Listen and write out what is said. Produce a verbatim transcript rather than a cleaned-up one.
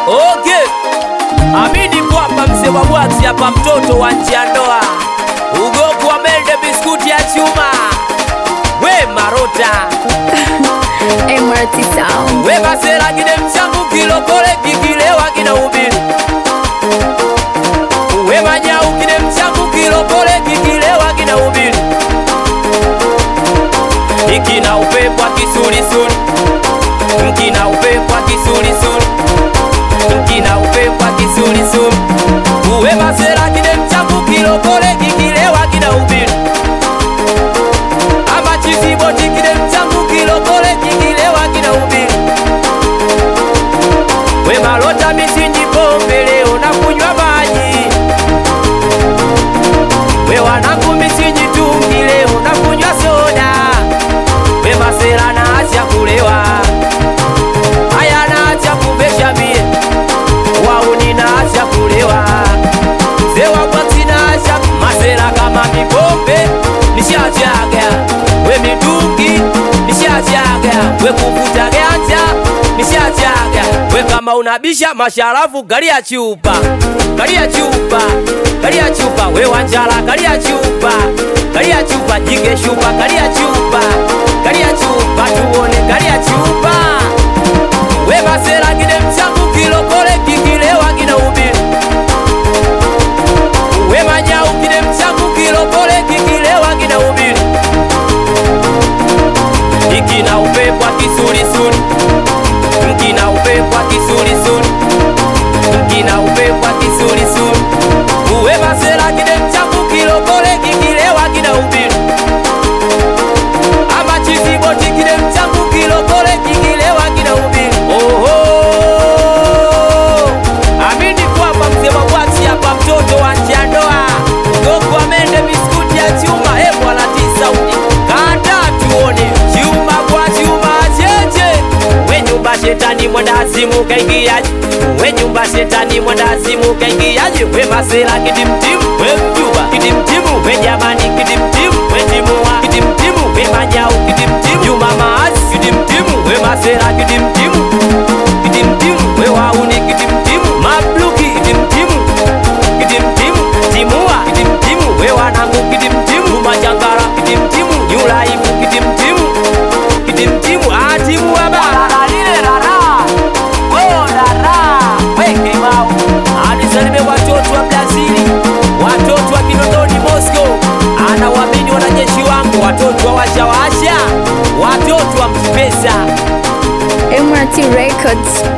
Okay. Amini kwamba mzee wa bwati hapa mtoto wa njiandoa. Ugoku wa mende biskuti ya chuma. We marota. M R T Sound. We basera gine mchangu kilokole kikilewa gina ubili. We manyau gine mchangu kilokole kikilewa gina ubili. Ikina upepo wa kisulisuli. Mkina upepo wa kisulisuli. Mkina upepo wa kisulisuli. Uwe basera gine mchangu kilokole kikilewa gina ubili. Ama chiziboti gine mchangu kilokole kikilewa gina ubili. We malota misinji pombe leo na kunywa maji. We wanangu misinji tungi leo na kunywa soda. We masera na acha kulewa. Aya na acha kubesha mie. Wauni na acha kulewa. Zewa bwati na acha masera kama mipombe. Nishachaga. We mitungi. Nishachaga. We kufuta ganja. Nishachaga. We kama unabisha masharafu galia chupa. Galia chupa. Galia chupa. We wanjala galia chupa. Galia chupa. Jike chupa. Galia chupa. Galia chupa. Tuone galia chupa. We masera gine mchangu kilokole kikilewa gina ubili. We manyau gine mchangu kilokole kikilewa gina ubili. Ikina upepo wa kisulisuli. Mkina upepo wa kisulisuli. Mkina upepo wa kisulisuli. Uwe masera gine mchangu kilokole kikilewa gina ubili. Ama chiziboti gine mchangu kilokole kikilewa gina ubili. Oho. Amini kwamba mzee wa bwati hapa mtoto wa njiandoa. Goku wa mende biskuti ya chuma. Hebu alati saundi. Kata tuone. Chuma kwa chuma cheche. We nyumba shetani mwendazimu kaingiaji. We nyumba shetani mwendazimu kaingiaji. We masela kidimtimu. We mjuba kidimtimu. We jamani kidimtimu. We timua kidimtimu. We manyau kidimtimu. Juma maasi kidimtimu. We masela kidimtimu. Kidimtimu. We wauni kidimtimu. Mabluki kidimtimu. Kidimtimu. Timua kidimtimu. We wanangu kidimtimu. Majangara kidimtimu. Nyulaifu kidimtimu. Kidimtimu. Atimu waba lile rara. Oh rara. Weke mao. Anisalime watoto wa Brazili. Watoto wa Kinondoni Moscow. Anawamini wanajeshi wangu. Watoto wa washawasha. Watoto wa Mtipesa. M R T Records.